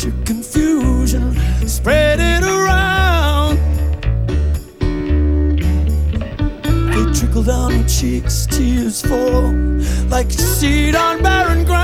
Watch your confusion, spread it around. They trickle down your cheeks, tears fall like seed on barren ground.